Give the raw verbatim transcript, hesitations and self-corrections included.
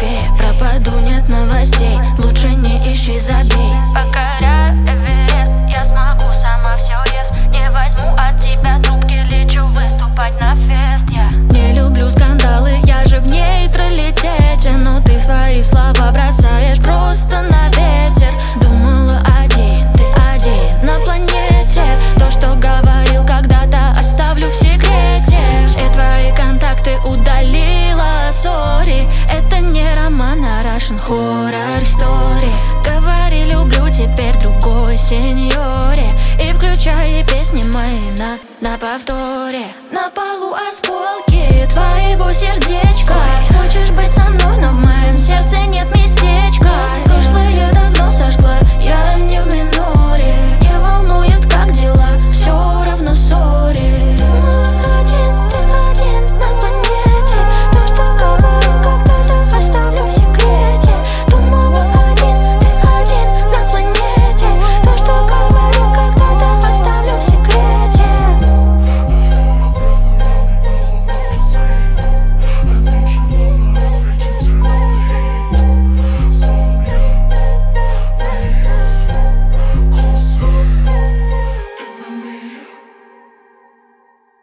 тебе пропаду, нет новостей. Лучше не ищи, забей. Покоряю Эверест, я смогу сама все, ес. Не возьму от тебя трубки, лечу выступать на фест. Я не люблю скандалы, я же в нейтралитете. Но ты свои слова бросаешь просто на ветер. Думала один, ты один на планете. То, что говорил когда-то, оставлю в секрете. Все твои контакты удалила, сори. Это не роман, а Russian horror story. Говори, люблю, теперь другой сеньоре. И включай песни мои на, на повторе. На полу осколки твоего сердечка.